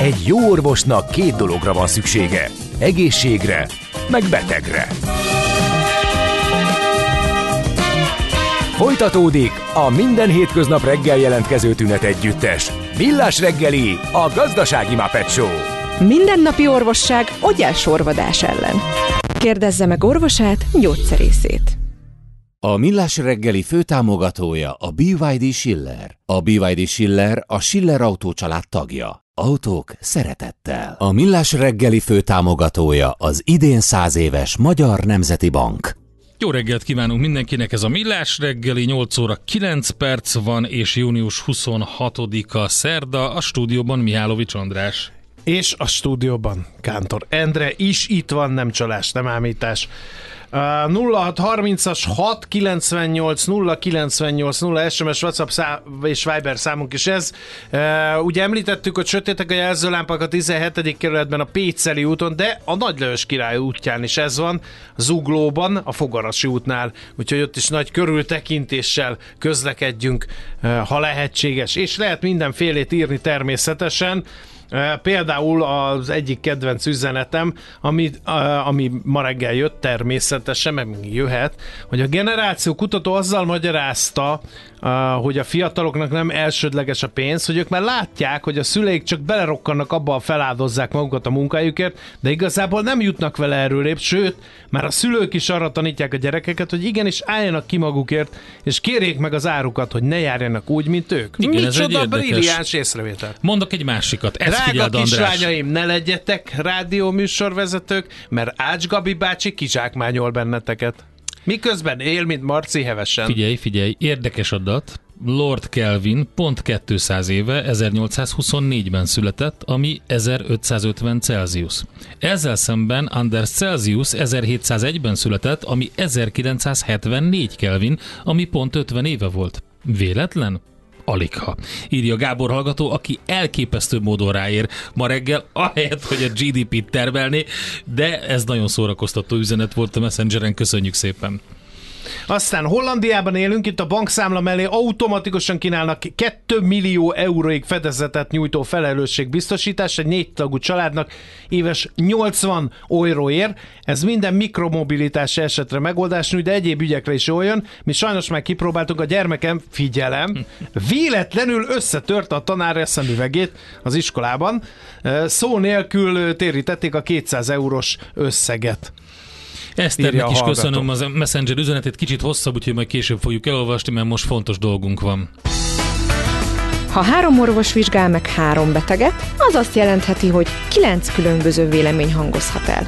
Egy jó orvosnak 2 dologra van szüksége. Egészségre, meg betegre. Folytatódik a minden hétköznap reggel jelentkező tünet együttes. Millás reggeli, a gazdasági Muppet Show. Mindennapi orvosság ogyásorvadás ellen. Kérdezze meg orvosát, gyógyszerészét. A Millás reggeli főtámogatója a BYD Schiller. A BYD Schiller a Schiller Autó család tagja. Autók szeretettel. A Millás reggeli főtámogatója az idén 100 éves Magyar Nemzeti Bank. Jó reggelt kívánunk mindenkinek, ez a Millás reggeli, 8 óra 9 perc van, és június 26-a szerda, a stúdióban Mihálovics András. És a stúdióban Kántor Endre is itt van, nem csalás, nem ámítás. 0630-as 698 098 0 SMS, WhatsApp és Viber számunk is ez. Ugye említettük, hogy sötétek a jelzőlámpák a 17. kerületben a Péceli úton, de a Nagy Lajos Király útján is ez van, Zuglóban, a Fogarasi útnál, úgyhogy ott is nagy körültekintéssel közlekedjünk, ha lehetséges, és lehet mindenfélét írni természetesen. Például az egyik kedvenc üzenetem, ami ma reggel jött természetesen, meg még jöhet, hogy a generáció kutató azzal magyarázta, hogy a fiataloknak nem elsődleges a pénz, hogy ők már látják, hogy a szüleik csak belerokkannak abba, feláldozzák magukat a munkájukért, de igazából nem jutnak vele erőrébb, sőt, már a szülők is arra tanítják a gyerekeket, hogy igenis álljanak ki magukért, és kérjék meg az árukat, hogy ne járjanak úgy, mint ők. Igen, micsoda brilliáns észrevétel. Mondok egy másikat, ezt Drága figyeld, András. kislányaim, ne legyetek rádióműsorvezetők, mert Ács Gabi bácsi kizsákmányol benneteket. Miközben él, mint Marci hevesen. Figyelj, érdekes adat. Lord Kelvin pont 200 éve, 1824-ben született, ami 1550 Celsius. Ezzel szemben Anders Celsius 1701-ben született, ami 1974 Kelvin, ami pont 50 éve volt. Véletlen? Aligha. Írja Gábor hallgató, aki elképesztő módon ráér ma reggel, ahelyett, hogy a GDP-t termelné, de ez nagyon szórakoztató üzenet volt a Messengeren, köszönjük szépen. Aztán Hollandiában élünk, itt a bankszámla mellé automatikusan kínálnak 2 millió euróig fedezetet nyújtó felelősségbiztosítás egy 4 tagú családnak éves 80 euróért. Ez minden mikromobilitási esetre megoldás nyújt, de egyéb ügyekre is jól jön. Mi sajnos már kipróbáltuk, a gyermekem, figyelem, véletlenül összetörte a tanár szemüvegét az iskolában. Szó nélkül térítették a 200 eurós összeget. Eszternek is köszönöm az Messenger üzenetét, kicsit hosszabb, úgyhogy majd később fogjuk elolvasni, mert most fontos dolgunk van. Ha 3 orvos vizsgál meg 3 beteget, az azt jelentheti, hogy 9 különböző vélemény hangozhat el.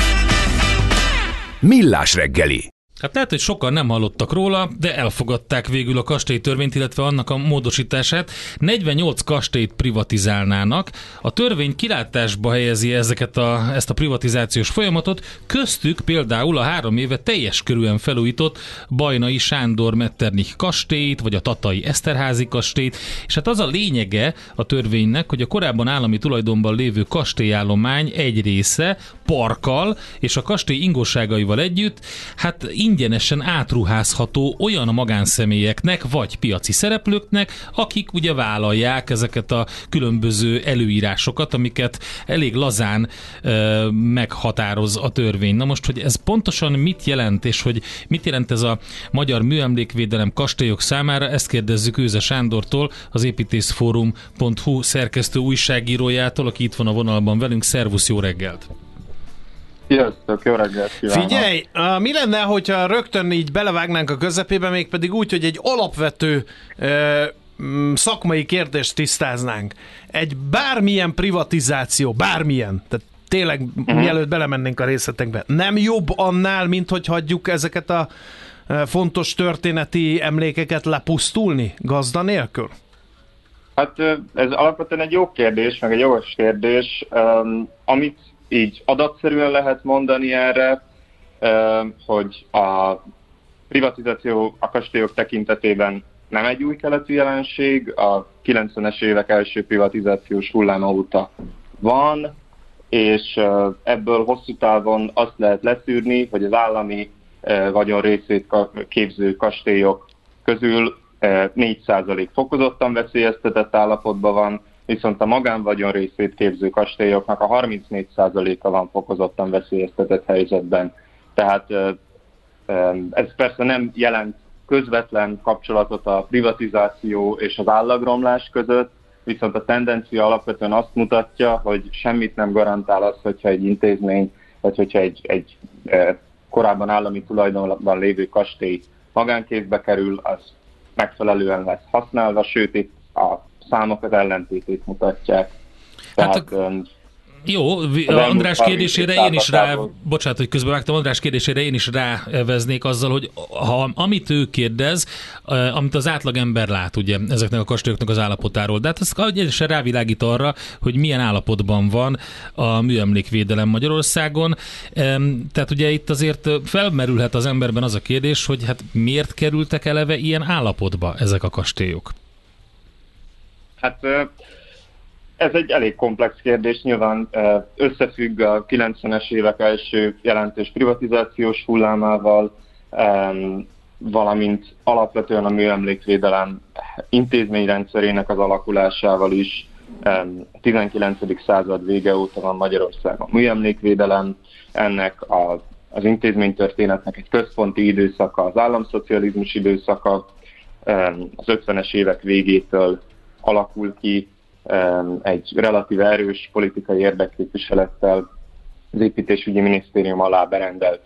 Millás reggeli. Hát lehet, hogy sokan nem hallottak róla, de elfogadták végül a kastélytörvényt, illetve annak a módosítását. 48 kastélyt privatizálnának. A törvény kilátásba helyezi ezt a privatizációs folyamatot, köztük például a 3 éve teljes körűen felújított Bajnai Sándor Metternich kastélyt, vagy a Tatai Eszterházy kastélyt, és hát az a lényege a törvénynek, hogy a korábban állami tulajdonban lévő kastélyállomány egy része parkkal és a kastély ingóságaival együtt, hát ingyenesen átruházható olyan magánszemélyeknek vagy piaci szereplőknek, akik ugye vállalják ezeket a különböző előírásokat, amiket elég lazán meghatároz a törvény. Na most, hogy ez pontosan mit jelent, és hogy mit jelent ez a magyar műemlékvédelem kastélyok számára, ezt kérdezzük Őze Sándortól, az építészforum.hu szerkesztő újságírójától, aki itt van a vonalban velünk. Szervusz, jó reggelt! Sziasztok, jó reggelt kívánok! Figyelj, mi lenne, hogyha rögtön így belevágnánk a közepébe, mégpedig úgy, hogy egy alapvető szakmai kérdést tisztáznánk. Egy bármilyen privatizáció, bármilyen, tehát tényleg mielőtt belemennénk a részletekbe, nem jobb annál, mint hogy hagyjuk ezeket a fontos történeti emlékeket lepusztulni gazda nélkül? Hát ez alapvetően egy jó kérdés, meg egy jogos kérdés, amit így adatszerűen lehet mondani erre, hogy a privatizáció a kastélyok tekintetében nem egy új keletű jelenség, a 90-es évek első privatizációs hulláma óta van, és ebből hosszú távon azt lehet leszűrni, hogy az állami vagyon részét képző kastélyok közül 4% fokozottan veszélyeztetett állapotban van, viszont a magánvagyon részét képző kastélyoknak a 34%-a van fokozottan veszélyeztetett helyzetben. Tehát ez persze nem jelent közvetlen kapcsolatot a privatizáció és az állagromlás között, viszont a tendencia alapvetően azt mutatja, hogy semmit nem garantál az, hogyha egy intézmény, vagy hogyha egy korábban állami tulajdonban lévő kastély magánkézbe kerül, az megfelelően lesz használva, sőt itt a számok az ellentétét mutatják. Tehát, jó, András kérdésére én is bocsánat, hogy közbevágtam, András kérdésére én is ráveznék azzal, hogy amit ő kérdez, amit az átlagember lát ugye ezeknek a kastélyoknak az állapotáról, de hát ez egyesen rávilágít arra, hogy milyen állapotban van a műemlékvédelem Magyarországon. Tehát ugye itt azért felmerülhet az emberben az a kérdés, hogy hát miért kerültek eleve ilyen állapotba ezek a kastélyok? Hát ez egy elég komplex kérdés, nyilván összefügg a 90-es évek első jelentős privatizációs hullámával, valamint alapvetően a műemlékvédelem intézményrendszerének az alakulásával is. A 19. század vége óta van Magyarországon műemlékvédelem, ennek az intézménytörténetnek egy központi időszaka, az államszocializmus időszaka, az 50-es évek végétől alakul ki egy relatíve erős politikai érdekképviselettel az építésügyi minisztérium alá berendelt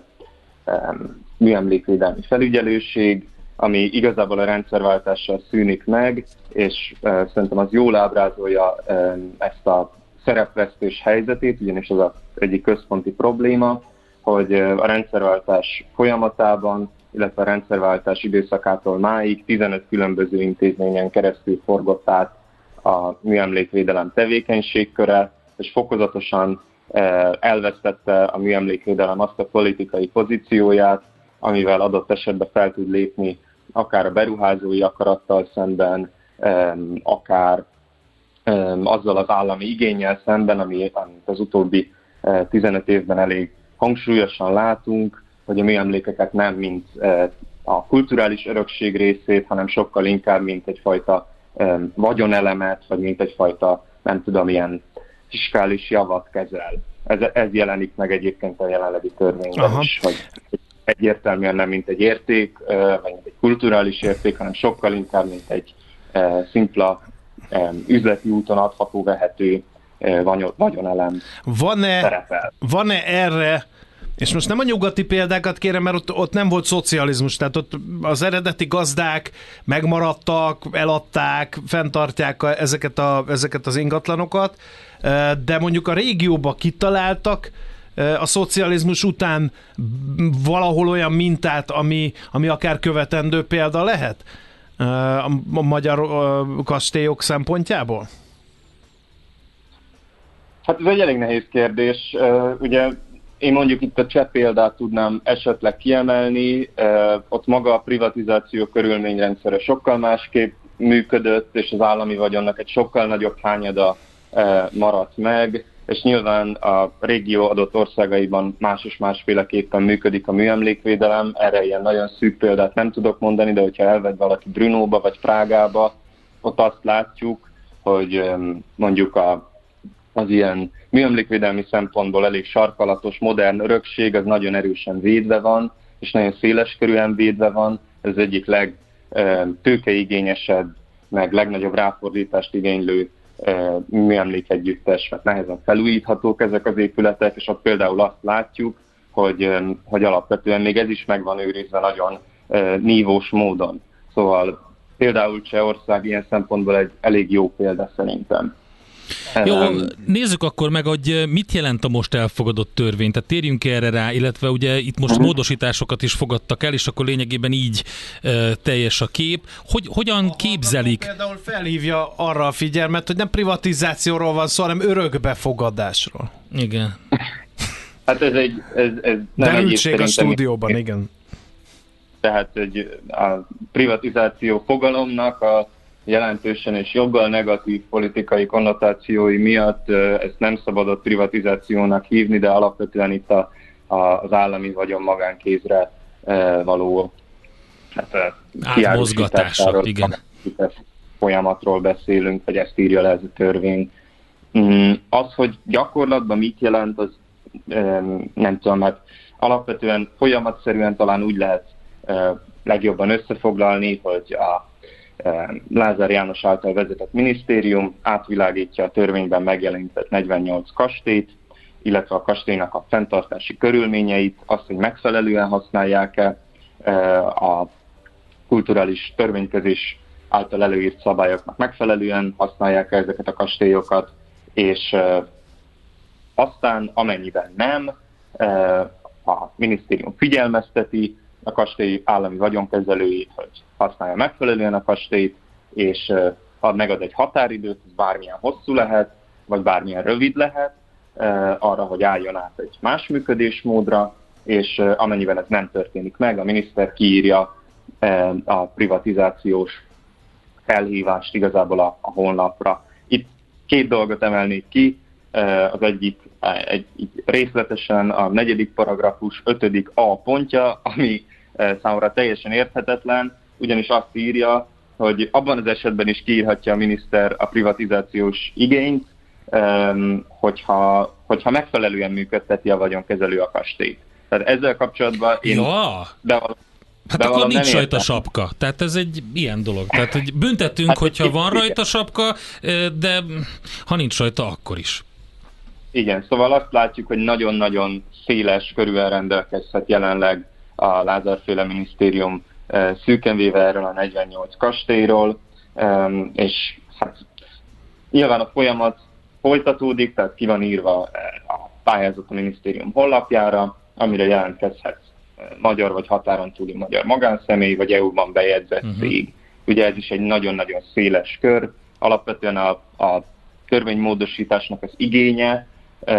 műemlékvédelmi felügyelőség, ami igazából a rendszerváltással szűnik meg, és szerintem az jól ábrázolja ezt a szerepvesztés helyzetét, ugyanis az egyik központi probléma, hogy a rendszerváltás folyamatában, illetve a rendszerváltás időszakától máig 15 különböző intézményen keresztül forgott át a műemlékvédelem tevékenységköre, és fokozatosan elvesztette a műemlékvédelem azt a politikai pozícióját, amivel adott esetben fel tud lépni akár a beruházói akarattal szemben, akár azzal az állami igénnyel szemben, amit az utóbbi 15 évben elég hangsúlyosan látunk, hogy a műemlékeket nem mint a kulturális örökség részét, hanem sokkal inkább mint egyfajta vagyonelemet, vagy mint egyfajta, nem tudom, ilyen fiskális javat kezel. Ez jelenik meg egyébként a jelenlegi törvényben is, hogy egyértelműen nem mint egy érték, vagy mint egy kulturális érték, hanem sokkal inkább mint egy szimpla üzleti úton adható, vehető vagyonelem szerepel. Van-e erre, és most nem a nyugati példákat kérem, mert ott nem volt szocializmus, tehát ott az eredeti gazdák megmaradtak, eladták, fenntartják ezeket az ingatlanokat, de mondjuk a régióban kitaláltak a szocializmus után valahol olyan mintát, ami akár követendő példa lehet a magyar kastélyok szempontjából? Hát ez egy elég nehéz kérdés. Ugye én mondjuk itt a cseh példát tudnám esetleg kiemelni, ott maga a privatizáció körülményrendszere sokkal másképp működött, és az állami vagyonnak egy sokkal nagyobb hányada maradt meg, és nyilván a régió adott országaiban más és másféleképpen működik a műemlékvédelem. Erre ilyen nagyon szűk példát nem tudok mondani, de hogyha elved valaki Brnóba vagy Prágába, ott azt látjuk, hogy mondjuk az ilyen műemlékvédelmi szempontból elég sarkalatos, modern örökség, az nagyon erősen védve van, és nagyon széleskörűen védve van. Ez egyik legtőkeigényesebb, meg legnagyobb ráfordítást igénylő műemlékegyüttes, mert nehezen felújíthatók ezek az épületek, és ott például azt látjuk, hogy alapvetően még ez is meg van őrizve nagyon nívós módon. Szóval például Csehország ilyen szempontból egy elég jó példa szerintem. Jó, nézzük akkor meg, hogy mit jelent a most elfogadott törvény, tehát térjünk erre rá, illetve ugye itt most módosításokat is fogadtak el, és akkor lényegében így teljes a kép. Hogyan képzelik? Például felhívja arra a figyelmet, hogy nem privatizációról van szó, hanem örökbefogadásról. Igen. Hát ez nem derültség a stúdióban, igen. Tehát a privatizáció fogalomnak a jelentősen és joggal negatív politikai konnotációi miatt ezt nem szabadott privatizációnak hívni, de alapvetően itt az állami vagyon magánkézre való átmozgatása, igen. folyamatról beszélünk, vagy ezt írja le ez a törvény. Az, hogy gyakorlatban mit jelent, az nem tudom, hát alapvetően folyamatszerűen talán úgy lehet legjobban összefoglalni, hogy a Lázár János által vezetett minisztérium átvilágítja a törvényben megjelenített 48 kastélyt, illetve a kastélynak a fenntartási körülményeit, azt, hogy megfelelően használják-e, a kulturális törvénykezés által előírt szabályoknak megfelelően használják ezeket a kastélyokat, és aztán amennyiben nem, a minisztérium figyelmezteti a kastély állami vagyonkezelőit, hogy használja megfelelően a kastélyt, és megad egy határidőt, ez bármilyen hosszú lehet, vagy bármilyen rövid lehet, arra, hogy álljon át egy más működésmódra, és amennyiben ez nem történik meg, a miniszter kiírja a privatizációs felhívást igazából a honlapra. Itt két dolgot emelnék ki, az egyik részletesen a 4. paragrafus 5. A pontja, ami számomra teljesen érthetetlen, ugyanis azt írja, hogy abban az esetben is kiírhatja a miniszter a privatizációs igényt, hogyha megfelelően működteti a vagyonkezelő a kastélyt. Tehát ezzel kapcsolatban én hát akkor nincs rajta sapka. Tehát ez egy ilyen dolog. Tehát hogy büntetünk, hát, hogyha van rajta sapka, de ha nincs rajta, akkor is. Igen, szóval azt látjuk, hogy nagyon-nagyon széles körülön rendelkezhet jelenleg a Lázár-féle minisztérium szűken véve erről a 48 kastélyról, és hát nyilván a folyamat folytatódik, tehát ki van írva a pályázat a minisztérium honlapjára, amire jelentkezhet magyar vagy határon túli magyar magánszemély, vagy EU-ban bejegyzett cég. Ugye ez is egy nagyon-nagyon széles kör. Alapvetően a törvénymódosításnak az igénye,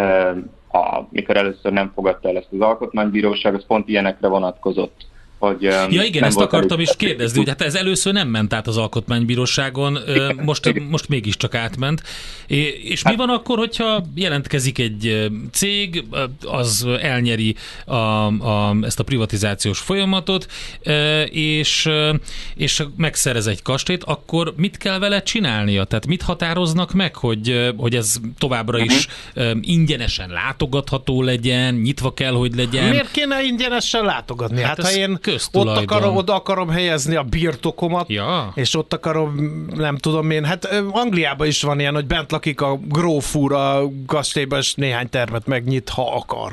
mikor először nem fogadta el ezt az alkotmánybíróság, az pont ilyenekre vonatkozott. Hogy, ja igen, ezt akartam is kérdezni, hogy hát ez először nem ment át az alkotmánybíróságon, most mégiscsak átment. És mi van akkor, hogyha jelentkezik egy cég, az elnyeri ezt a privatizációs folyamatot, és megszerez egy kastélyt, akkor mit kell vele csinálnia? Tehát mit határoznak meg, hogy ez továbbra is ingyenesen látogatható legyen, nyitva kell, hogy legyen? Miért kéne ingyenesen látogatni? Hát ha én köztulajdon. Oda akarom helyezni a birtokomat, és ott akarom, nem tudom én, hát Angliában is van ilyen, hogy bent lakik a gróf úr a kastélyban, és néhány termet megnyit, ha akar.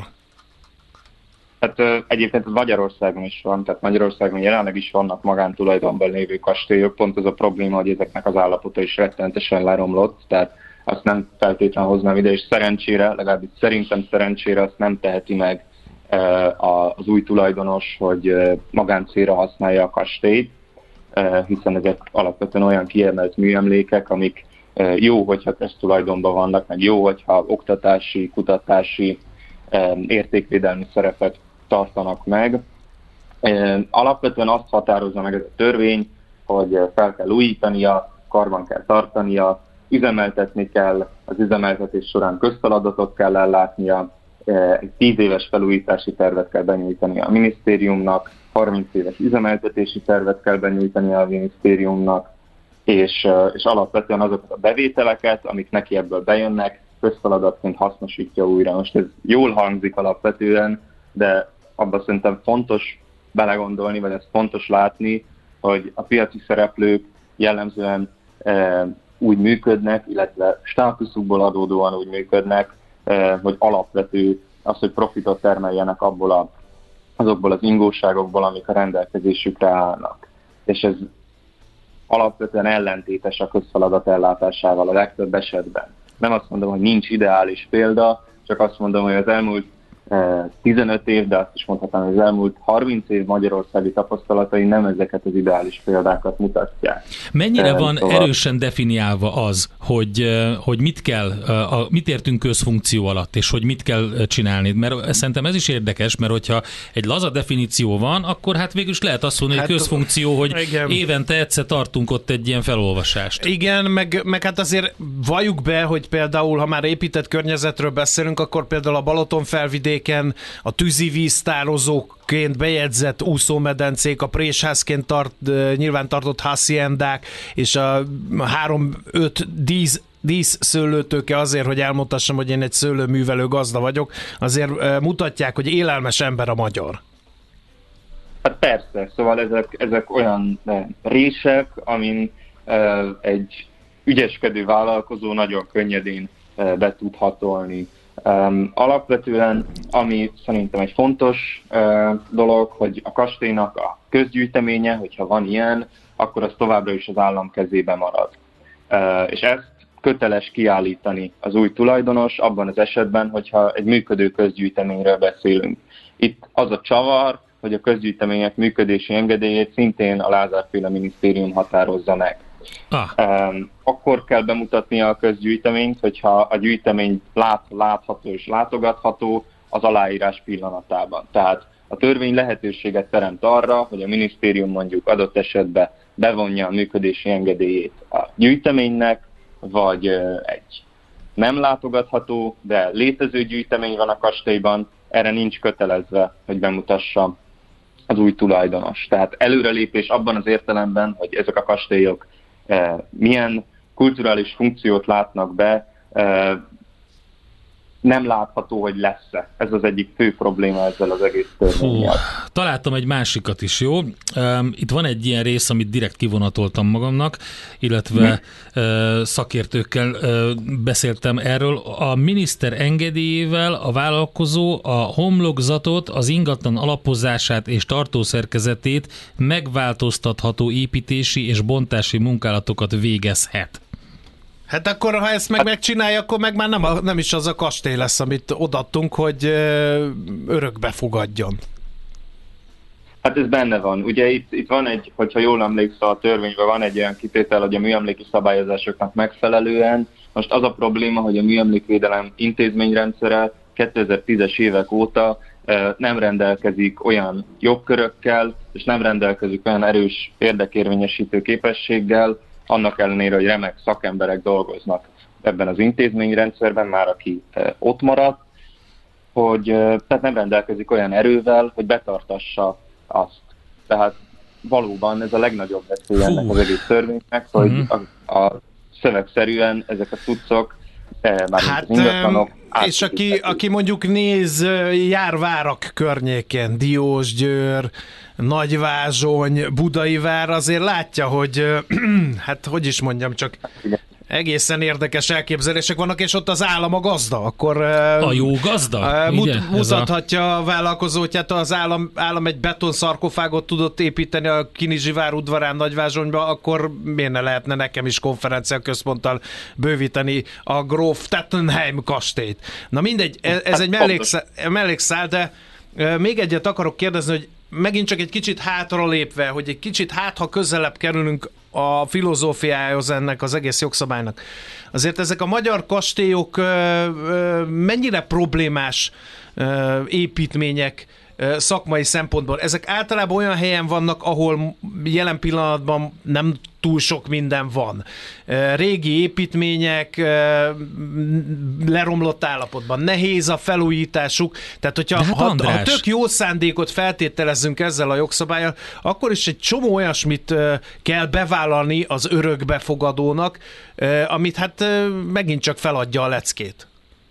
Hát egyébként Magyarországon is van, tehát Magyarországon jelenleg is vannak magántulajdonban lévő kastélyok, pont az a probléma, hogy ezeknek az állapota is rettenetesen leromlott, tehát azt nem feltétlenül hoznám ide, és szerencsére, legalábbis szerintem szerencsére azt nem teheti meg az új tulajdonos, hogy magáncélra használja a kastélyt, hiszen ezek alapvetően olyan kiemelt műemlékek, amik jó, hogyha köztulajdonban vannak, meg jó, hogyha oktatási, kutatási, értékvédelmi szerepet tartanak meg. Alapvetően azt határozza meg ez a törvény, hogy fel kell újítania, karban kell tartania, üzemeltetni kell, az üzemeltetés során közfeladatot kell ellátnia, egy 10 éves felújítási tervet kell benyújtani a minisztériumnak, 30 éves üzemeltetési tervet kell benyújtani a minisztériumnak, és alapvetően azokat a bevételeket, amik neki ebből bejönnek, közfeladatként hasznosítja újra. Most ez jól hangzik alapvetően, de abban szerintem fontos belegondolni, vagy ezt fontos látni, hogy a piaci szereplők jellemzően úgy működnek, illetve státuszukból adódóan úgy működnek, hogy alapvető az, hogy profitot termeljenek azokból az ingóságokból, amik a rendelkezésükre állnak. És ez alapvetően ellentétes a közfeladat ellátásával a legtöbb esetben. Nem azt mondom, hogy nincs ideális példa, csak azt mondom, hogy az elmúlt 15 év, de azt is mondhatnám, hogy az elmúlt 30 év magyarországi tapasztalatai nem ezeket az ideális példákat mutatják. Mennyire van erősen definiálva az, hogy mit kell, mit értünk közfunkció alatt, és hogy mit kell csinálni? Mert szerintem ez is érdekes, mert hogyha egy laza definíció van, akkor hát végül is lehet azt mondani, hogy közfunkció, hogy igen, évente egyszer tartunk ott egy ilyen felolvasást. Igen, meg hát azért valljuk be, hogy például, ha már épített környezetről beszélünk, akkor például a Balatonfelvidék környéken a tűzivíztározóként bejegyzett úszómedencék, a présházként nyilván tartott haciendák, és a 3-5 díszszőlőtőke azért, hogy elmutassam, hogy én egy szőlőművelő gazda vagyok, azért mutatják, hogy élelmes ember a magyar. Hát persze, szóval ezek olyan rések, amin egy ügyeskedő vállalkozó nagyon könnyedén be tud hatolni. Alapvetően, ami szerintem egy fontos dolog, hogy a kastélynak a közgyűjteménye, hogyha van ilyen, akkor az továbbra is az állam kezébe marad. És ezt köteles kiállítani az új tulajdonos abban az esetben, hogyha egy működő közgyűjteményről beszélünk. Itt az a csavar, hogy a közgyűjtemények működési engedélyét szintén a Lázár-féle minisztérium határozza meg. Akkor kell bemutatnia a közgyűjteményt, hogyha a gyűjtemény látható és látogatható az aláírás pillanatában. Tehát a törvény lehetőséget teremt arra, hogy a minisztérium mondjuk adott esetben bevonja a működési engedélyét a gyűjteménynek, vagy egy nem látogatható, de létező gyűjtemény van a kastélyban, erre nincs kötelezve, hogy bemutassa az új tulajdonos. Tehát előrelépés abban az értelemben, hogy ezek a kastélyok milyen kulturális funkciót látnak be, nem látható, hogy lesz-e. Ez az egyik fő probléma ezzel az egész törvényel. Találtam egy másikat is, jó? Itt van egy ilyen rész, amit direkt kivonatoltam magamnak, illetve szakértőkkel beszéltem erről. A miniszter engedélyével a vállalkozó a homlokzatot, az ingatlan alapozását és tartószerkezetét megváltoztatható építési és bontási munkálatokat végezhet. Hát akkor, ha ezt megcsinálja, akkor meg már nem is az a kastély lesz, amit odaadtunk, hogy örökbe fogadjon. Hát ez benne van. Ugye itt van egy, hogyha jól emlékszel, a törvényben van egy olyan kitétel, hogy a műemléki szabályozásoknak megfelelően. Most az a probléma, hogy a műemlékvédelem intézményrendszere 2010-es évek óta nem rendelkezik olyan jogkörökkel, és nem rendelkezik olyan erős érdekérvényesítő képességgel, annak ellenére, hogy remek szakemberek dolgoznak ebben az intézményrendszerben, már aki ott maradt, hogy tehát nem rendelkezik olyan erővel, hogy betartassa azt. Tehát valóban ez a legnagyobb veszély ennek az egész törvénynek, hogy a szövegszerűen ezek a cuccok, hát, az ingatlanok... És aki mondjuk jár Várak környéken, Diósgyőr, Nagyvázsony, Budai Vár, azért látja, hogy hát hogy is mondjam, csak egészen érdekes elképzelések vannak, és ott az állam a gazda, akkor a jó gazda? Mutathatja a vállalkozótját, az állam egy betonszarkofágot tudott építeni a Kinizsi vár udvarán Nagyvázsonyba, akkor miért ne lehetne nekem is konferencia központtal bővíteni a Gróf Tettenheim kastélyt. Na mindegy, ez egy mellékszál, de még egyet akarok kérdezni, hogy megint csak egy kicsit hátra lépve, hogy egy kicsit ha közelebb kerülünk a filozófiájához ennek az egész jogszabálynak. Azért ezek a magyar kastélyok mennyire problémás építmények szakmai szempontból? Ezek általában olyan helyen vannak, ahol jelen pillanatban nem túl sok minden van. Régi építmények, leromlott állapotban, nehéz a felújításuk, tehát hogyha ha tök jó szándékot feltételezzünk ezzel a jogszabállyal, akkor is egy csomó olyasmit kell bevállalni az örökbefogadónak, amit hát megint csak feladja a leckét.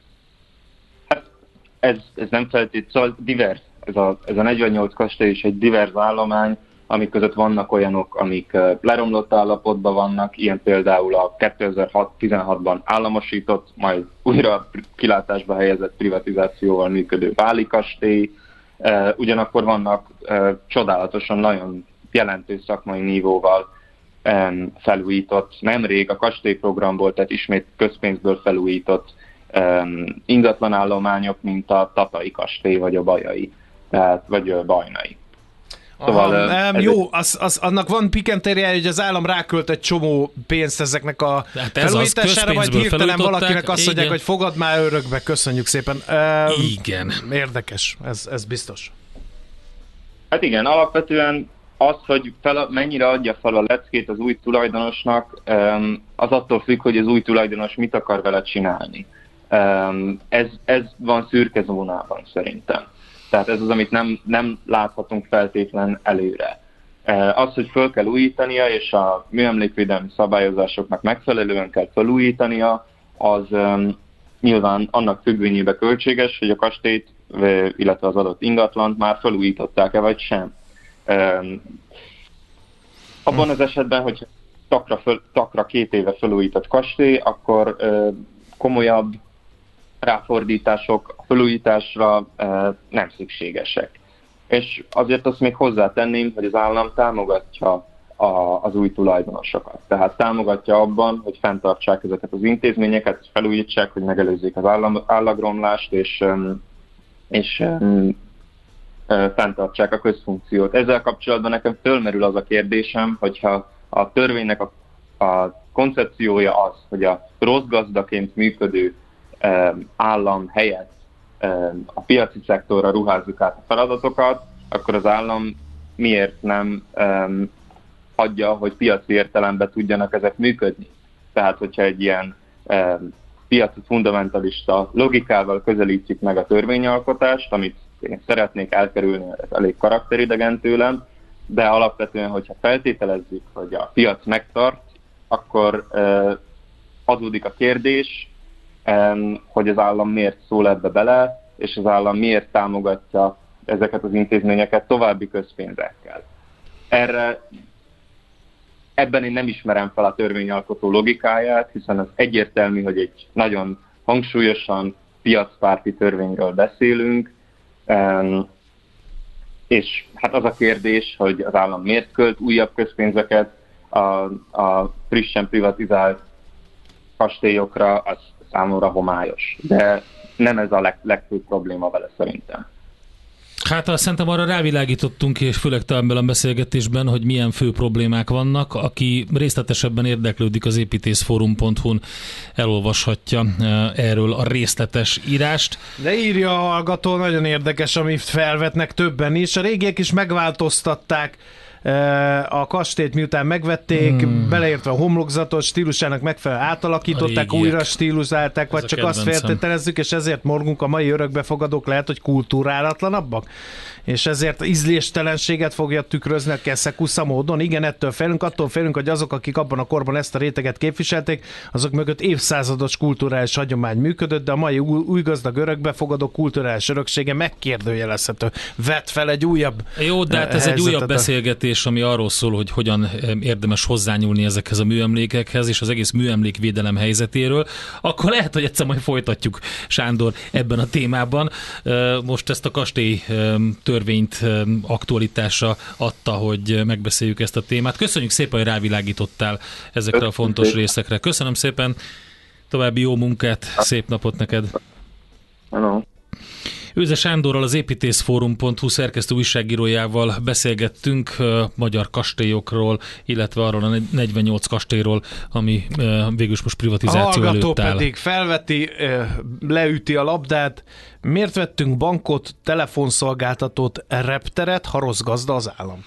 Hát ez nem feltétlenül, szóval divers. Ez a 48 kastély is egy divers állomány, amik között vannak olyanok, amik leromlott állapotban vannak, ilyen például a 2016-ban államosított, majd újra kilátásba helyezett privatizációval működő Váli kastély. Ugyanakkor vannak csodálatosan nagyon jelentős szakmai nívóval felújított, nemrég a kastélyprogramból, tehát ismét közpénzből felújított ingatlanállományok, mint a Tatai kastély vagy a Bajai, vagy Bajnai. Szóval, jó, annak van pikentériája, hogy az állam rákölt egy csomó pénzt ezeknek a felújítására, vagy hirtelen valakinek azt mondják, hogy fogad már örökbe, köszönjük szépen. Igen. Érdekes, ez biztos. Hát igen, alapvetően az, hogy mennyire adja fel a leckét az új tulajdonosnak, az attól függ, hogy az új tulajdonos mit akar vele csinálni. Ez van szürke zónában szerintem. Tehát ez az, amit nem láthatunk feltétlen előre. Az, hogy föl kell újítania, és a műemlékvédelmi szabályozásoknak megfelelően kell felújítania, az nyilván annak függvényében költséges, hogy a kastélyt, illetve az adott ingatlant már felújították-e, vagy sem. Abban az esetben, hogy takra 2 éve felújított kastély, akkor komolyabb ráfordítások a felújításra nem szükségesek. És azért azt még hozzátenném, hogy az állam támogatja az új tulajdonosokat. Tehát támogatja abban, hogy fenntartsák ezeket az intézményeket, felújítsák, hogy megelőzzék az állagromlást, és fenntartsák a közfunkciót. Ezzel kapcsolatban nekem fölmerül az a kérdésem, hogyha a törvénynek a koncepciója az, hogy a rossz gazdaként működő állam helyett a piaci szektorra ruházzuk át a feladatokat, akkor az állam miért nem adja, hogy piaci értelemben tudjanak ezek működni. Tehát, hogyha egy ilyen piaci fundamentalista logikával közelítjük meg a törvényalkotást, amit én szeretnék elkerülni, ez elég karakteridegen tőlem, de alapvetően, hogyha feltételezzük, hogy a piac megtart, akkor adódik a kérdés, hogy az állam miért szól ebbe bele, és az állam miért támogatja ezeket az intézményeket további közpénzekkel. Ebben én nem ismerem fel a törvényalkotó logikáját, hiszen az egyértelmű, hogy egy nagyon hangsúlyosan piacpárti törvényről beszélünk, és hát az a kérdés, hogy az állam miért költ újabb közpénzeket a frissen privatizált kastélyokra, az számomra homályos. De nem ez a legfőbb probléma vele szerintem. Hát szerintem arra rávilágítottunk, és főleg talán a beszélgetésben, hogy milyen fő problémák vannak. Aki részletesebben érdeklődik, az építészforum.hu-n elolvashatja erről a részletes írást. De írja a hallgató, nagyon érdekes, amit felvetnek többen is. A régiek is megváltoztatták a kastélyt, miután megvették, beleértve a homlokzatot, stílusának megfelelően átalakították, újra stílusálták, vagy csak azt feltételezzük, és ezért morgunk, a mai örökbefogadók lehet, hogy kultúrálatlanabbak? És ezért ízléstelenséget fogja tükrözni a keszekusza módon. Igen, ettől félünk, attól félünk, hogy azok, akik abban a korban ezt a réteget képviselték, azok mögött évszázados kulturális hagyomány működött, de a mai új gazdag örökbefogadó kulturális öröksége megkérdőjelezhető. Vett fel egy újabb Jó, de hát ez egy újabb beszélgetés, ami arról szól, hogy hogyan érdemes hozzányúlni ezekhez a műemlékekhez, és az egész műemlékvédelem helyzetéről. Akkor lehet, hogy egyszer majd folytatjuk, Sándor, ebben a témában. Most ezt a kastély törvényt aktualitása adta, hogy megbeszéljük ezt a témát. Köszönjük szépen, hogy rávilágítottál ezekre a fontos részekre. Köszönöm szépen, további jó munkát, szép napot neked! Hello. Őze Sándorral, az építészforum.hu szerkesztő újságírójával beszélgettünk magyar kastélyokról, illetve arról a 48 kastélyról, ami végülis most privatizáció előtt áll. A hallgató pedig felveti, leüti a labdát. Miért vettünk bankot, telefonszolgáltatót, repteret, ha rossz gazda az állam?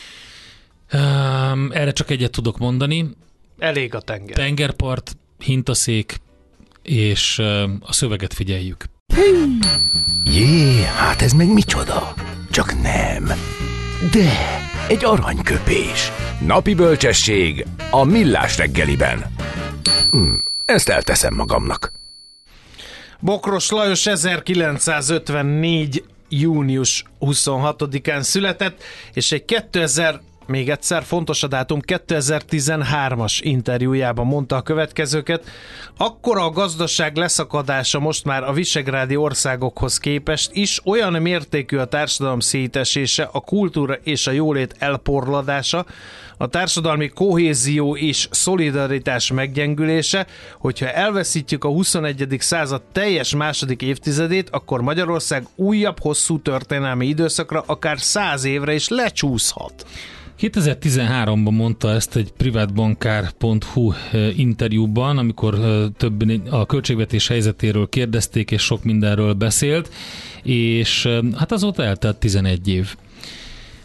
Erre csak egyet tudok mondani. Elég a tenger. Tengerpart, hintaszék, és a szöveget figyeljük. Jé, hát ez meg micsoda? Csak nem. De egy aranyköpés. Napi bölcsesség a Millás reggeliben. Ezt elteszem magamnak. Bokros Lajos 1954. június 26-án született, és egy még egyszer fontos a dátum, 2013-as interjújában mondta a következőket. Akkora a gazdaság leszakadása most már a visegrádi országokhoz képest is, olyan mértékű a társadalom szétesése, a kultúra és a jólét elporladása, a társadalmi kohézió és szolidaritás meggyengülése, hogyha elveszítjük a 21. század teljes második évtizedét, akkor Magyarország újabb hosszú történelmi időszakra, akár 100 évre is lecsúszhat. 2013-ban mondta ezt egy privátbankár.hu interjúban, amikor több a költségvetés helyzetéről kérdezték, és sok mindenről beszélt, és hát azóta eltelt 11 év.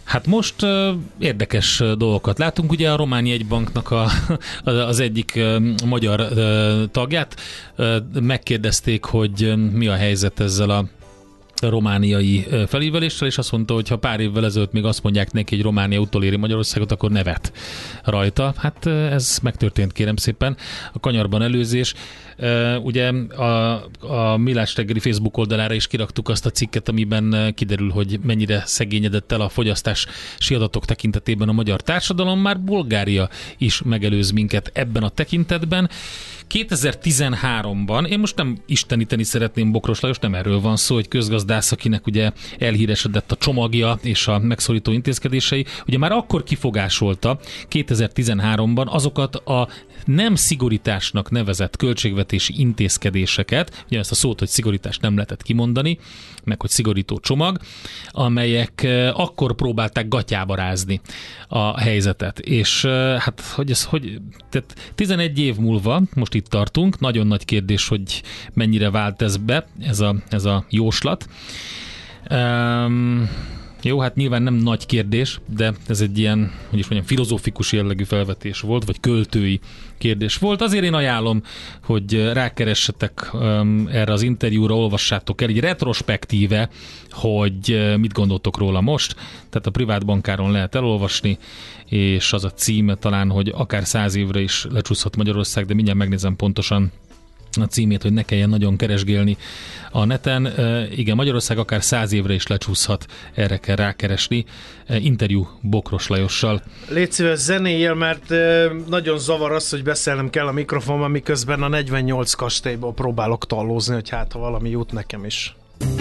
Hát most érdekes dolgokat látunk. Ugye a Román Jegybanknak az egyik magyar tagját megkérdezték, hogy mi a helyzet ezzel a romániai felíveléssel, és azt mondta, hogy ha pár évvel ezelőtt még azt mondják neki, hogy Románia utoléri Magyarországot, akkor nevet rajta. Hát ez megtörtént, kérem szépen. A kanyarban előzés. Ugye a Millás reggeli Facebook oldalára is kiraktuk azt a cikket, amiben kiderül, hogy mennyire szegényedett el a fogyasztási adatok tekintetében a magyar társadalom. Már Bulgária is megelőz minket ebben a tekintetben. 2013-ban, én most nem isteníteni szeretném Bokros Lajos, nem erről van szó, hogy közgazdász, akinek ugye elhíresedett a csomagja és a megszorító intézkedései, ugye már akkor kifogásolta 2013-ban azokat a nem szigorításnak nevezett költségvetési intézkedéseket, ugye ezt a szót, hogy szigorítást nem lehetett kimondani, meg hogy szigorító csomag, amelyek akkor próbálták gatyába rázni a helyzetet. És hát, tehát 11 év múlva, most itt tartunk, nagyon nagy kérdés, hogy mennyire vált ez be, ez a jóslat. Jó, hát nyilván nem nagy kérdés, de ez egy ilyen, hogy is mondjam, filozófikus jellegű felvetés volt, vagy költői kérdés volt. Azért én ajánlom, hogy rákeressetek erre az interjúra, olvassátok el egy retrospektíve, hogy mit gondoltok róla most. Tehát a privát bankáron lehet elolvasni, és az a címe talán, hogy akár 100 évre is lecsúszhat Magyarország, de mindjárt megnézem pontosan a címét, hogy ne kelljen nagyon keresgélni a neten. Igen, Magyarország akár 100 évre is lecsúszhat, erre kell rákeresni. Interjú Bokros Lajossal. Légy szíves, zenéjél, mert nagyon zavar az, hogy beszélnem kell a mikrofonban, miközben a 48 kastélyból próbálok tallózni, hogy hát ha valami jut nekem is.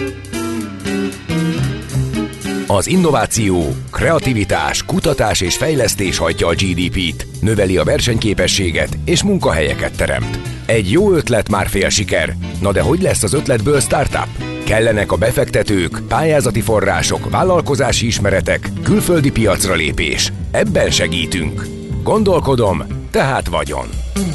Az innováció, kreativitás, kutatás és fejlesztés hajtja a GDP-t, növeli a versenyképességet és munkahelyeket teremt. Egy jó ötlet már fél siker. Na de hogy lesz az ötletből startup? Kellenek a befektetők, pályázati források, vállalkozási ismeretek, külföldi piacra lépés. Ebben segítünk. Gondolkodom, tehát vagyon.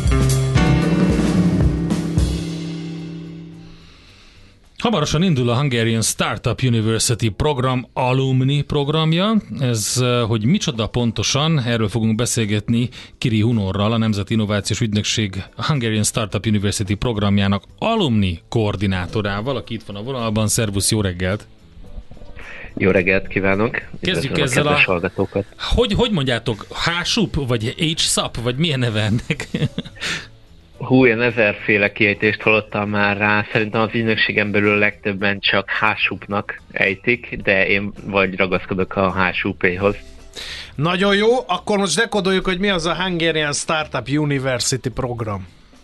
Hamarosan indul a Hungarian Startup University program alumni programja. Ez, hogy micsoda pontosan, erről fogunk beszélgetni Kiri Hunorral, a Nemzeti Innovációs Ügynökség Hungarian Startup University programjának alumni koordinátorával, aki itt van a vonalban. Szervusz, jó reggelt! Jó reggelt kívánok! Kezdjük ezzel a hallgatókat. Hogy mondjátok? H-SUP, vagy H-SUP, vagy milyen neve ennek? Hú, én ezerféle kiejtést hallottam már rá. Szerintem az ügynökségen belül legtöbben csak H-SUP-nak ejtik, de én vagy ragaszkodok a H-SUP-hoz. Nagyon jó, akkor most dekodoljuk, hogy mi az a Hungarian Startup University program.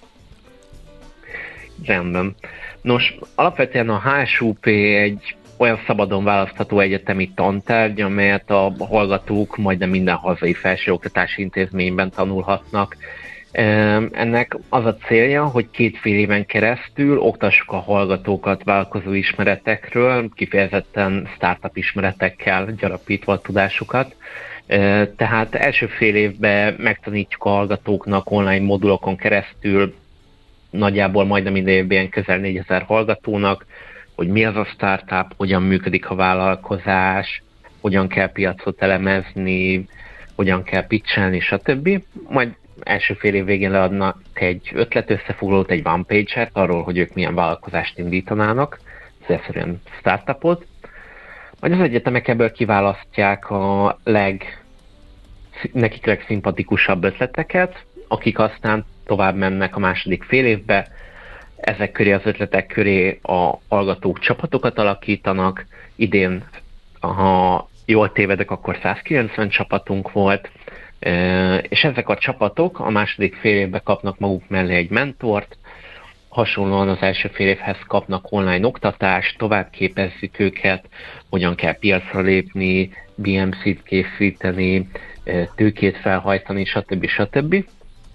Rendben. Nos, alapvetően a HSUP egy olyan szabadon választható egyetemi tantárgy, amelyet a hallgatók majdnem minden hazai felsőoktatási intézményben tanulhatnak. Ennek az a célja, hogy 2 fél éven keresztül oktassuk a hallgatókat vállalkozó ismeretekről, kifejezetten startup ismeretekkel gyarapítva a tudásukat. Tehát első fél évben megtanítjuk a hallgatóknak online modulokon keresztül, nagyjából majdnem minden évben közel 4000 hallgatónak, hogy mi az a startup, hogyan működik a vállalkozás, hogyan kell piacot elemezni, hogyan kell pitchelni, stb. Majd első fél év végén leadnak egy ötletösszefoglalót, egy one page-et arról, hogy ők milyen vállalkozást indítanának, egyszerűen startupot. Majd az egyetemek ebből kiválasztják a nekik legszimpatikusabb ötleteket, akik aztán tovább mennek a második fél évbe, ezek köré, az ötletek köré a hallgatók csapatokat alakítanak. Idén, ha jól tévedek, akkor 190 csapatunk volt, és ezek a csapatok a második fél évben kapnak maguk mellé egy mentort, hasonlóan az első fél évhez kapnak online oktatást, továbbképezzük őket, hogyan kell piacra lépni, BMC-t készíteni, tőkét felhajtani, stb.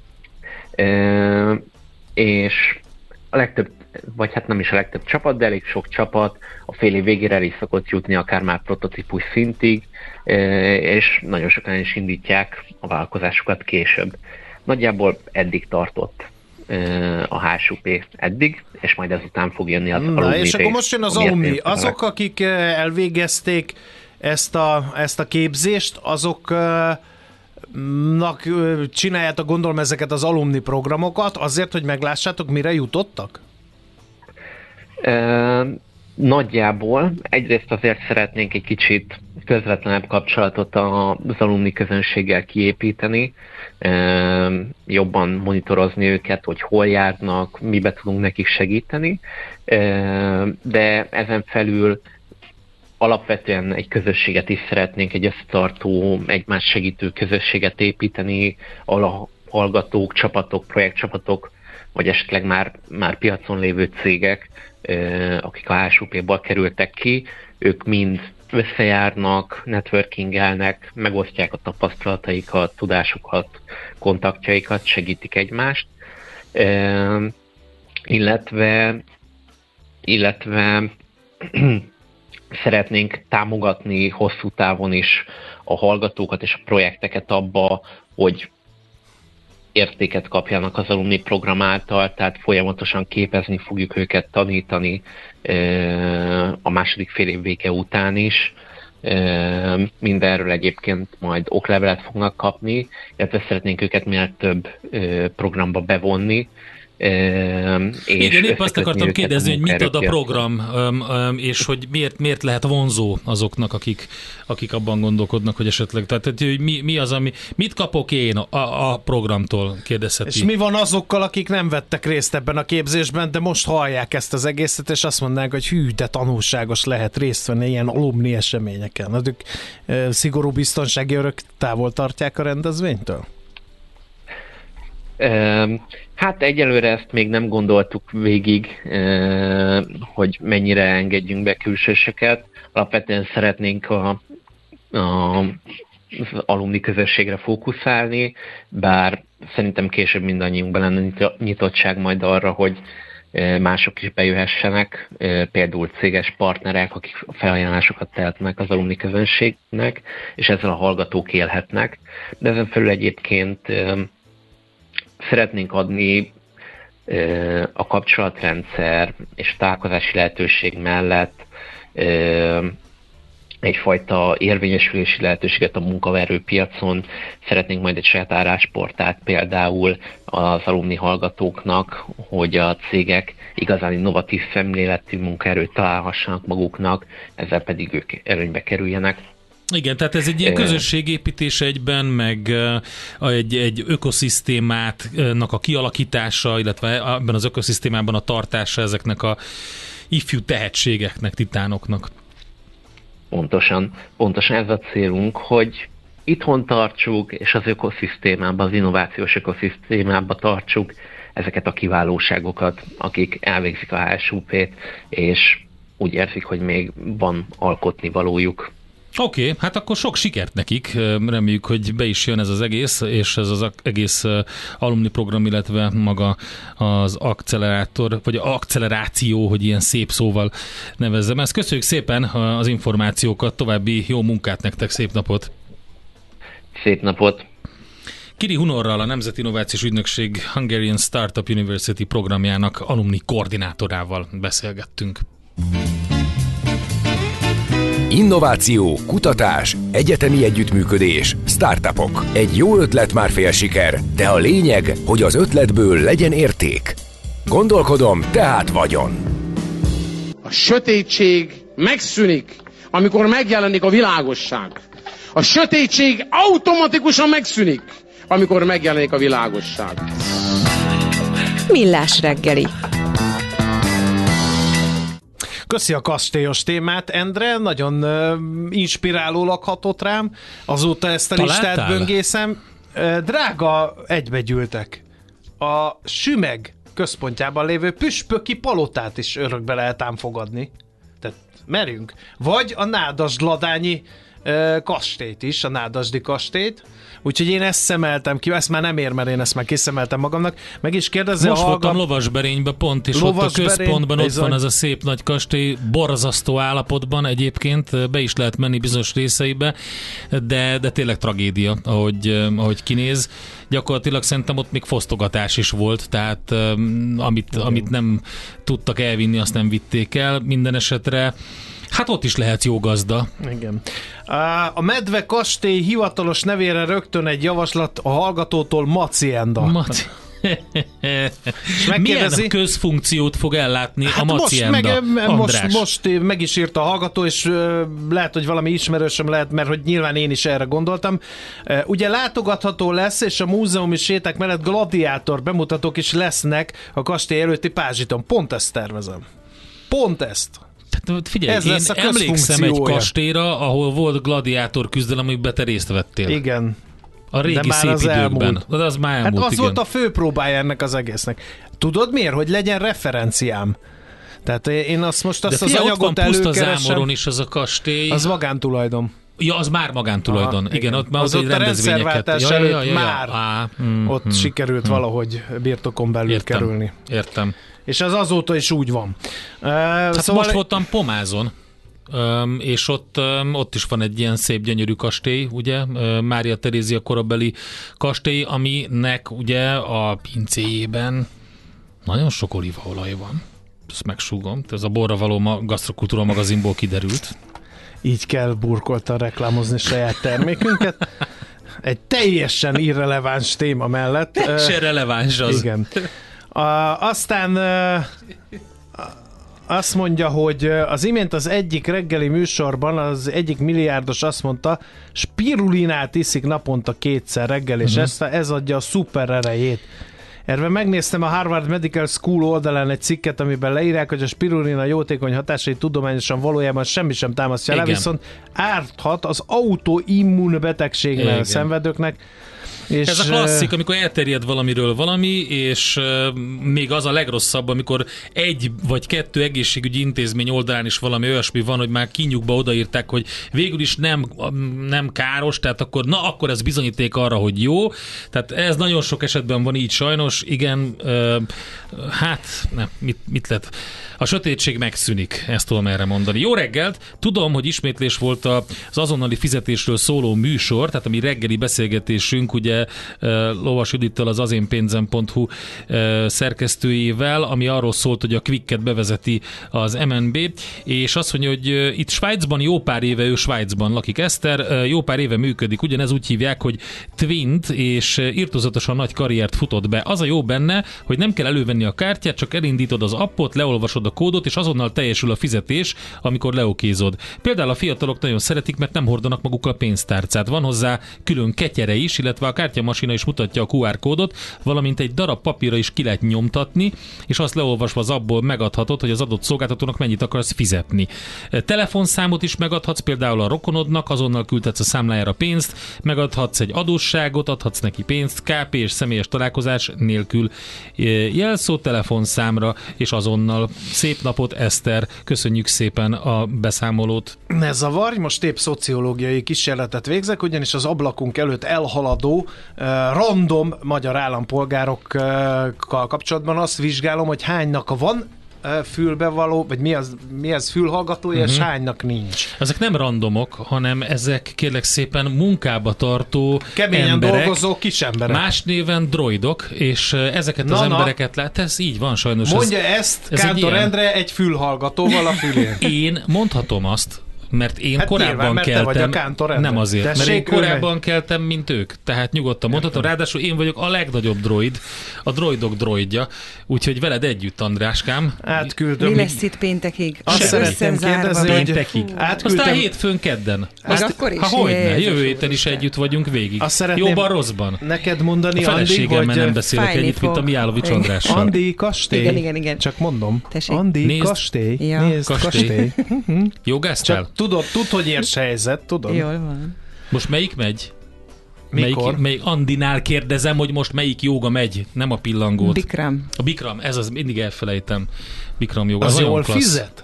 És a legtöbb, vagy hát nem is a legtöbb csapat, de elég sok csapat a fél év végére el is szokott jutni akár már prototípus szintig, és nagyon sokan is indítják a vállalkozásukat később. Nagyjából eddig tartott a HSUP eddig, és majd ezután fog jönni az alumni. És akkor most jön az alumni. Azok, akik elvégezték, ezt a képzést, azoknak csináljátok, gondolom, ezeket az alumni programokat azért, hogy meglássátok, mire jutottak? Nagyjából egyrészt azért szeretnénk egy kicsit közvetlenebb kapcsolatot az alumni közönséggel kiépíteni, jobban monitorozni őket, hogy hol járnak, mibe tudunk nekik segíteni, de ezen felül alapvetően egy közösséget is szeretnénk, egy összetartó, egymás segítő közösséget építeni, ahol a hallgatók, csapatok, projektcsapatok, vagy esetleg már piacon lévő cégek, akik a HSUP-ból kerültek ki, ők mind összejárnak, networkingelnek, megosztják a tapasztalataikat, tudásukat, kontaktjaikat, segítik egymást, illetve szeretnénk támogatni hosszú távon is a hallgatókat és a projekteket abba, hogy értéket kapjanak az alumni program által, tehát folyamatosan képezni fogjuk őket, tanítani a második fél év vége után is. Mindenről egyébként majd oklevelet fognak kapni, illetve szeretnénk őket minél több programba bevonni. Igen, épp azt akartam kérdezni, hogy mit ad a program, és hogy miért lehet vonzó azoknak, akik abban gondolkodnak, hogy esetleg, tehát hogy mi az, mit kapok én a programtól, kérdezheti. És mi van azokkal, akik nem vettek részt ebben a képzésben, de most hallják ezt az egészet, és azt mondanák, hogy hű, de tanulságos lehet részt venni ilyen alumni eseményeken. Ők szigorú biztonsági örök távol tartják a rendezvénytől? Hát egyelőre ezt még nem gondoltuk végig, hogy mennyire engedjünk be külsősöket. Alapvetően szeretnénk az alumni közösségre fókuszálni, bár szerintem később mindannyiunkban lenne nyitottság majd arra, hogy mások is bejöhessenek, például céges partnerek, akik felajánlásokat tehetnek az alumni közönségnek, és ezzel a hallgatók élhetnek. De ezen felül egyébként szeretnénk adni a kapcsolatrendszer és találkozási lehetőség mellett egyfajta érvényesülési lehetőséget a munkaerőpiacon. Szeretnénk majd egy saját állásportált például az alumni hallgatóknak, hogy a cégek igazán innovatív szemléletű munkaerőt találhassanak maguknak, ezzel pedig ők előnybe kerüljenek. Igen, tehát ez egy ilyen közösségépítés egyben, meg egy ökoszisztémának a kialakítása, illetve ebben az ökoszisztémában a tartása ezeknek a ifjú tehetségeknek, titánoknak. Pontosan ez a célunk, hogy itthon tartsuk, és az ökoszisztémában, az innovációs ökoszisztémában tartsuk ezeket a kiválóságokat, akik elvégzik a HSUP-t, és úgy érzik, hogy még van alkotni valójuk. Oké, hát akkor sok sikert nekik, reméljük, hogy be is jön ez az egész, és ez az egész alumni program, illetve maga az accelerátor, vagy acceleráció, hogy ilyen szép szóval nevezzem ezt. Köszönjük szépen az információkat, további jó munkát nektek, szép napot! Szép napot! Kiri Hunorral, a Nemzeti Innovációs Ügynökség Hungarian Startup University programjának alumni koordinátorával beszélgettünk. Innováció, kutatás, egyetemi együttműködés, startupok. Egy jó ötlet már fél siker, de a lényeg, hogy az ötletből legyen érték. Gondolkodom, tehát vagyon. A sötétség megszűnik, amikor megjelenik a világosság. A sötétség automatikusan megszűnik, amikor megjelenik a világosság. Millás reggeli. Köszi a kastélyos témát, Endre, nagyon inspirálólag hatott rám. Azóta ezt a listát böngészem. Drága egybegyűltek. A Sümeg központjában lévő püspöki palotát is örökbe lehet ám fogadni. Tehát merünk. Vagy a nádasdladányi kastélyt is, a nádasdi kastélyt. Úgyhogy én ezt szemeltem ki, ezt már nem ér, mert én ezt már kiszemeltem magamnak. Meg is kérdezze most voltam Lovasberényben pont, és ott a központban ott van ez a szép nagy kastély, borzasztó állapotban egyébként, be is lehet menni bizonyos részeibe, de tényleg tragédia, ahogy kinéz. Gyakorlatilag szerintem ott még fosztogatás is volt, tehát amit nem tudtak elvinni, azt nem vitték el. Minden esetre Hát ott is lehet jó gazda. Igen. A Medve kastély hivatalos nevére rögtön egy javaslat a hallgatótól, Macienda. Milyen közfunkciót fog ellátni a Macienda, András? Most meg is írta a hallgató, és lehet, hogy valami ismerősöm lehet, mert hogy nyilván én is erre gondoltam. Ugye látogatható lesz, és a múzeumi séták mellett gladiátor bemutatók is lesznek a kastély előtti pázsiton. Pont ezt tervezem. Pont ezt. Tehát figyelj, én emlékszem egy kastélyra, ahol volt gladiátor küzdelem, amiben te részt vettél. Igen. A régi szép időkben. De az már elmúlt, hát az igen. volt a fő próbája ennek az egésznek. Tudod miért? Hogy legyen referenciám. Tehát én azt most az anyagot előkeresem. De Puszta Zámoron is az a kastély. Az magántulajdon. Ja, az már magántulajdon. Aha, igen, ott már az ott a rendszerváltás előtt már ott sikerült valahogy birtokon belül kerülni. Értem. És az azóta is úgy van. Hát szóval most voltam Pomázon, és ott is van egy ilyen szép gyönyörű kastély, ugye, Mária Terézia korabeli kastély, aminek ugye a pincéjében nagyon sok olívaolaj van. Ezt megsúgom. Ez a Borra való gasztrokultúra magazinból kiderült. Így kell burkoltan reklámozni saját termékünket. Egy teljesen irreleváns téma mellett. Teljesen releváns az. Igen. Aztán azt mondja, hogy az imént az egyik reggeli műsorban az egyik milliárdos azt mondta, spirulinát iszik naponta 2-szer reggel, és ez adja a szuper erejét. Erre megnéztem a Harvard Medical School oldalán egy cikket, amiben leírják, hogy a spirulina jótékony hatásai tudományosan valójában semmi sem támasztja le, viszont árthat az autoimmun betegséggel szenvedőknek. És ez a klasszik, amikor elterjed valamiről valami, és még az a legrosszabb, amikor 1 vagy 2 egészségügyi intézmény oldalán is valami olyasmi van, hogy már kinyugba odaírták, hogy végül is nem káros, tehát akkor ez bizonyíték arra, hogy jó. Tehát ez nagyon sok esetben van így sajnos. Igen, mit lett? A sötétség megszűnik, ezt tudom erre mondani. Jó reggelt! Tudom, hogy ismétlés volt az azonnali fizetésről szóló műsor, tehát a mi reggeli beszélgetésünk, ugye Lovas Judittal, az azénpénzem.hu szerkesztőjével, ami arról szólt, hogy a Quicket bevezeti az MNB, és azt mondja, hogy itt Svájcban jó pár éve, ő Svájcban lakik, Eszter, jó pár éve működik, ugyanez úgy hívják, hogy Twint, és irtózatosan nagy karriert futott be. Az a jó benne, hogy nem kell elővenni a kártyát, csak elindítod az appot, leolvasod a kódot, és azonnal teljesül a fizetés, amikor leokézod. Például a fiatalok nagyon szeretik, mert nem hordanak magukkal pénztárcát. Van hozzá külön ketyere is, illetve a kártyamasina is mutatja a QR kódot, valamint egy darab papírra is ki lehet nyomtatni, és azt leolvasva az appból megadhatod, hogy az adott szolgáltatónak mennyit akarsz fizetni. Telefonszámot is megadhatsz, például a rokonodnak, azonnal küldhetsz a számlájára pénzt, megadhatsz egy adósságot, adhatsz neki pénzt, KP és személyes találkozás nélkül, jelszó telefonszámra, és azonnal. Szép napot, Eszter, köszönjük szépen a beszámolót. Ne zavarj, most épp szociológiai kísérletet végzek, ugyanis az ablakunk előtt elhaladó random magyar állampolgárokkal kapcsolatban azt vizsgálom, hogy hánynak van fülbevaló, vagy mi az fülhallgatója, és hánynak nincs. Ezek nem randomok, hanem ezek kérlek szépen munkába tartó keményen emberek, dolgozó kis emberek. Más néven droidok, és ezeket az embereket lát, ez így van sajnos. Mondja ezt Kántor Endre egy fülhallgatóval a fülén. Én mondhatom azt, mert én korábban keltem, nem azért, mert én korábban keltem, mint ők. Tehát nyugodtan mondhatom, ráadásul én vagyok a legnagyobb droid, a droidok droidja, úgyhogy veled együtt, Andráskám. Átküldöm. Mi lesz itt péntekig? Azt szeretném kérdezni, hogy péntekig. Aztán hétfőn kedden. Hogyne, jövő héten is együtt vagyunk végig. Jóban, rosszban. Neked mondani, a feleségemmel nem beszélek együtt, mint a Mijálovics Andrással. Andi kastély. Igen. Csak mondom. Andi kastély. Nézd, kastély. Jogáztál? Tudod, hogy érts helyzet, tudod? Jól van. Most melyik megy? Mikor? Melyik Andinál kérdezem, hogy most melyik jóga megy, nem a pillangót. Bikram. A Bikram, ez az, mindig elfelejtem. Bikram jóga. Az jól fizet?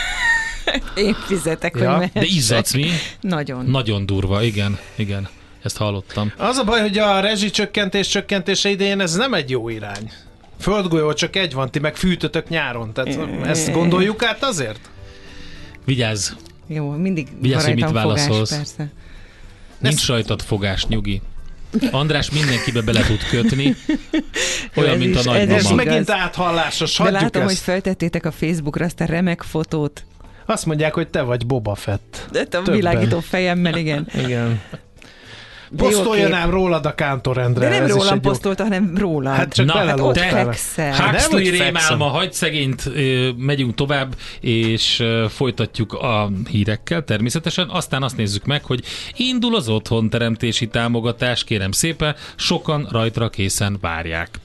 Én fizetek, hogy mehessek. De izzadsz mi? Nagyon. Nagyon durva, igen. Ezt hallottam. Az a baj, hogy a rezsicsökkentése idején ez nem egy jó irány. Földgolyó csak egy van, ti meg fűtötök nyáron. Tehát ezt gondoljuk át azért? Vigyázz! Jó, mindig vigyázz, hogy mit válaszolsz. Persze. Nincs rajtad fogás, nyugi. András mindenkibe bele tud kötni, olyan, mint a nagymama. Ez megint áthallásos, hagyjuk látom, ezt. hogy feltettétek a Facebookra azt a remek fotót. Azt mondják, hogy te vagy Boba Fett. De a világító fejemmel, igen. Igen. Posztoljon ám rólad a Kántor Endre. De nem rólam posztolta, hanem rólad. Hát csak ott fekszel. Huxley rémálma, hagy szegényt, megyünk tovább, és folytatjuk a hírekkel természetesen. Aztán azt nézzük meg, hogy indul az otthonteremtési támogatás, kérem szépen, sokan rajtra készen várják.